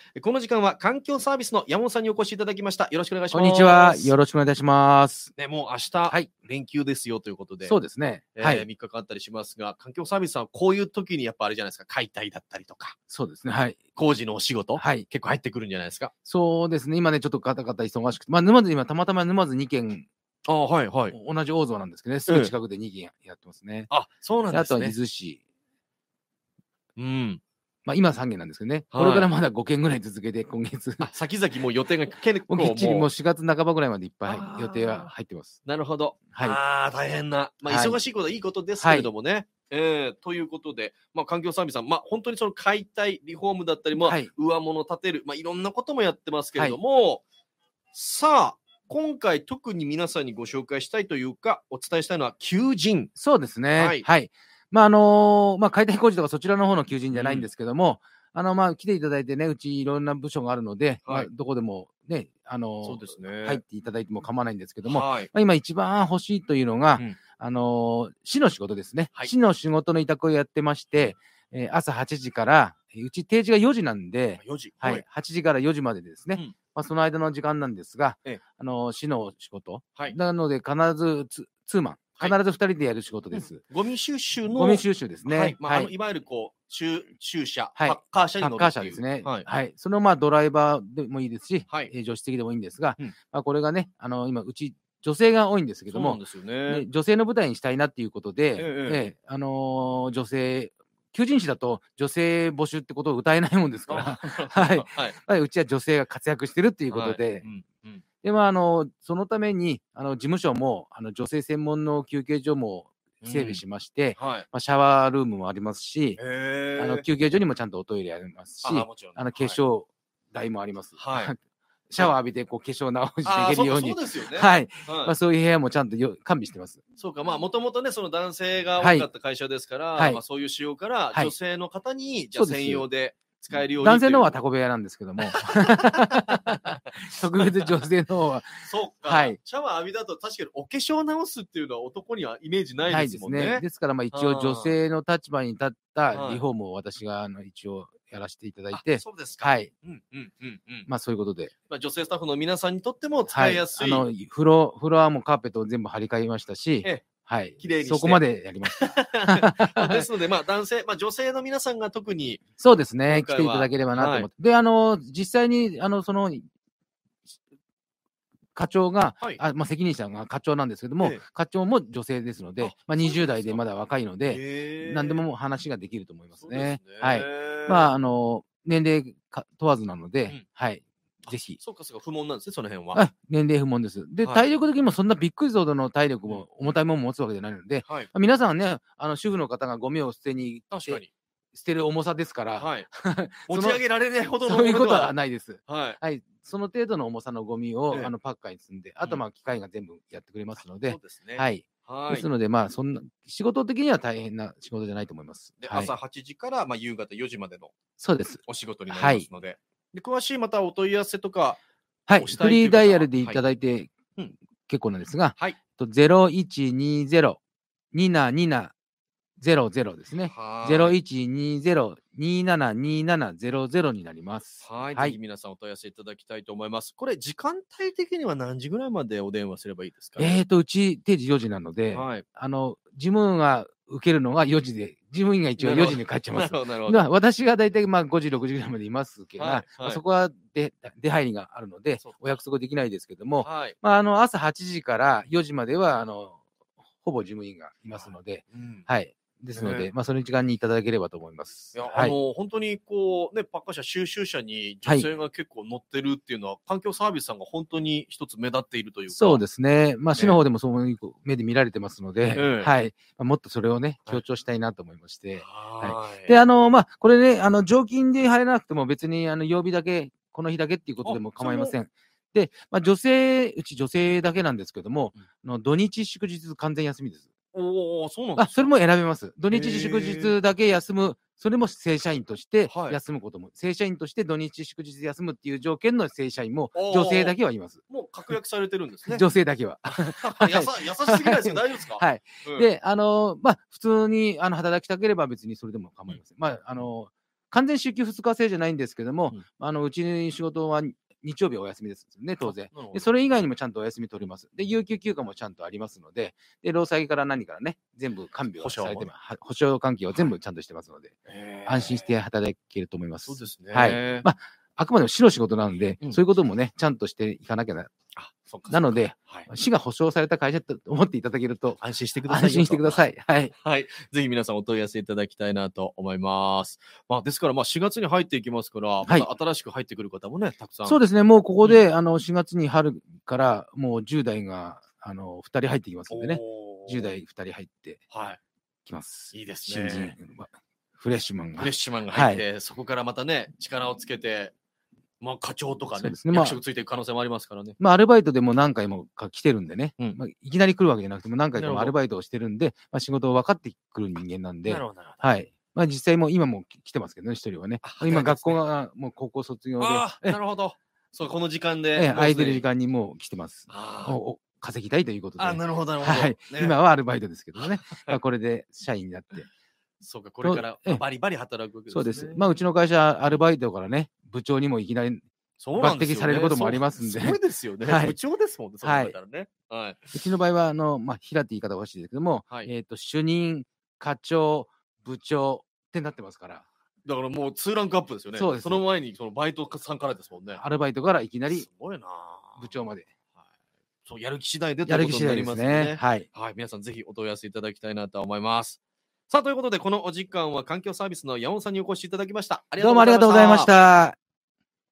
この時間は環境サービスの山本さんにお越しいただきました。よろしくお願いします。 こんにちは。よろしくお願いいたします。 ね、もう明日、 はい、 連休ですよということで。 そうですね。はい。 3日間あったりしますが、環境サービスさんはこういう時にやっぱあれじゃないですか、解体だったりとか。 そうですね。はい。 工事のお仕事、 はい、 結構入ってくるんじゃないですか。 そうですね。今ね、ちょっとガタガタ忙しくて、まあ、沼津、今たまたま沼津2軒、 はいはい。 同じ大蔵なんですけどね、すぐ近くで2軒やってますね。 あ、そうなんですね。 あとは伊豆市。 うん。 まあ、今3軒なんですけどね、これからまだ5軒ぐらい続けて、今月。 先々もう予定が結構もうきっちりもう4月半ばぐらいまでいっぱい予定は入ってます。 なるほど。 はい。 大変な。まあ、忙しいことはいいことですけれどもね。ということで、まあ、環境サービスさん、まあ、本当にその解体、リフォームだったりも、上物を建てる、まあ、いろんなこともやってますけれども、さあ、今回特に皆さんにご紹介したいというか、お伝えしたいのは求人。 そうですね。はい。まあ、解体工事とかそちらの方の求人じゃないんですけども、まあ、来ていただいてね、うちいろんな部署があるので、まあ、どこでもね、入っていただいても構わないんですけども、まあ、今一番欲しいというのが、市の仕事ですね。市の仕事の委託をやってまして、朝8時から、うち定時が4時なんで、はい、8時から4時までですね。まあ、その間の時間なんですが、市の仕事。なので、必ずツーマン。必ず2人でやる仕事です。 ゴミ収集の。 ゴミ収集ですね。 いわゆるこう、収車、パッカー車に乗る。 パッカー車ですね。はい。そのまあドライバーでもいいですし、助手席でもいいんですが、まあこれがね、今、うち女性が多いんですけども、女性の舞台にしたいなっていうことで、女性、求人誌だと女性募集ってことを歌えないもんですから、はい。うちは女性が活躍してるっていうことで、で、まあ、そのために、事務所も、女性専門の休憩所も整備しまして、まあ、シャワールームもありますし、休憩所にもちゃんとおトイレありますし、化粧台もあります。シャワー浴びて、こう、化粧直していけるように。はい。まあ、そういう部屋もちゃんと完備してます。 そうか、まあ、もともとね、その男性が多かった会社ですから、まあ、そういう仕様から、女性の方に、じゃあ専用で、使えるように。 男性の方はタコ部屋なんですけども。特別女性の方は。 そうか。シャワー浴びだと確かにお化粧直すっていうのは男にはイメージないですもんね。 ないですね。ですからまあ一応女性の立場に立ったリフォームを私が一応やらせていただいて。 そうですか。 はい。まあそういうことで。 まあ女性スタッフの皆さんにとっても使いやすい。 フロアもカーペットを全部張り替えましたし。はい。そこまでやりました。 ですので、まあ男性、まあ女性の皆さんが特に。 そうですね。来ていただければなと思って。で、実際に、その、課長が、まあ責任者が課長なんですけども、課長も女性ですので、まあ20代でまだ若いので、何でも話ができると思いますね。はい。まあ、年齢問わずなので、はい。ぜひ。 そうか、不問なんですね、その辺は。 年齢不問です。で、体力的にもそんなびっくりするほどの体力も重たいものを持つわけじゃないので、皆さんね、主婦の方がゴミを捨てに行って、捨てる重さですから、 持ち上げられないほどのそういうことはないです。 はい。 その程度の重さのゴミをパッカーに積んで、あとまあ機械が全部やってくれますので、はい。ですので、まあそんな仕事的には大変な仕事じゃないと思います。 朝8時からまあ夕方4時までのお仕事になりますので。で、詳しいまたお問い合わせとか、 はい、フリーダイヤルでいただいて結構なんですが、0120-2727-00ですね。0120-2727-00になります。 はい。ぜひ皆さんお問い合わせいただきたいと思います。これ、時間帯的には何時ぐらいまでお電話すればいいですか？ うち定時4時なので、事務が受けるのが4時で、事務員が一応4時に帰っちゃいます。私が大体まあ5時、6時ぐらいまでいますけど、そこは出入りがあるので、お約束できないですけども、まあ、朝8時から4時までは、ほぼ事務員がいますので、はい。ですので、まあ、その時間にいただければと思います。 いや、本当にこう、ね、パッカー車、収集車に女性が結構乗ってるっていうのは、環境サービスさんが本当に一つ目立っているというか。 そうですね。まあ、市の方でもそういう目で見られてますので、はい。もっとそれをね、強調したいなと思いまして。はい。で、まあ、これね、常勤で入らなくても別に、曜日だけ、この日だけっていうことでも構いません。で、まあ、うち女性だけなんですけども、土日祝日完全休みです。 そうなんですか。 それも選べます。土日祝日だけ休む、それも正社員として休むことも、正社員として土日祝日休むっていう条件の正社員も女性だけはいます。 もう確約されてるんですね。 女性だけは。 優しすぎないですよ。大丈夫ですか？ はい。で、まあ、普通に働きたければ別にそれでも構いません。まあ、 完全週休2日制じゃないんですけども、うちの仕事は日曜日はお休みですね、当然。で、それ以外にもちゃんとお休み取ります。で、有給休暇もちゃんとありますので、で、労災から何からね、全部完備をされて、保証関係は全部ちゃんとしてますので、安心して働けると思います。 そうですね。 はい。まあ、あくまでも市の仕事なので、そういうこともね、ちゃんとしていかなきゃな。なので、市が保証された会社と思っていただけると安心してください。 安心してください。はい。 はい。ぜひ皆さんお問い合わせいただきたいなと思います。まあ、ですから、4月に入っていきますから、また新しく入ってくる方もね、たくさん。 そうですね。もうここで、4月に春からもう10代が、2人入ってきますのでね。10代2人入ってきます。 いいですね。 新人、フレッシュマンが。 フレッシュマンが入って、そこからまたね、力をつけて、課長とかね、役職ついていく可能性もありますからね。 アルバイトでも何回も来てるんでね、いきなり来るわけじゃなくても何回かもアルバイトをしてるんで、仕事を分かってくる人間なんで、はい。実際も今も来てますけどね、一人はね。今学校がもう高校卒業で。なるほど。そう、この時間で。 空いてる時間にもう来てます。稼ぎたいということで。 なるほど、なるほど。 はい。今はアルバイトですけどね。これで社員になって。 そうか、これからバリバリ働くわけですね。 そうです。うちの会社、アルバイトからね、部長にもいきなり抜擢されることもありますんで。 すごいですよね。部長ですもんね、そう考えたらね。 うちの場合は、平って言い方が欲しいですけども、主任、課長、部長ってなってますから。 だからもう2ランクアップですよね。その前にバイトさんからですもんね。 アルバイトからいきなり、 すごいな。 部長まで。 そう、やる気次第でということになりますね。 はい。 皆さんぜひお問い合わせいただきたいなと思います。さあ、ということで、このお時間は環境サービスの山本さんにお越しいただきました。 どうもありがとうございました。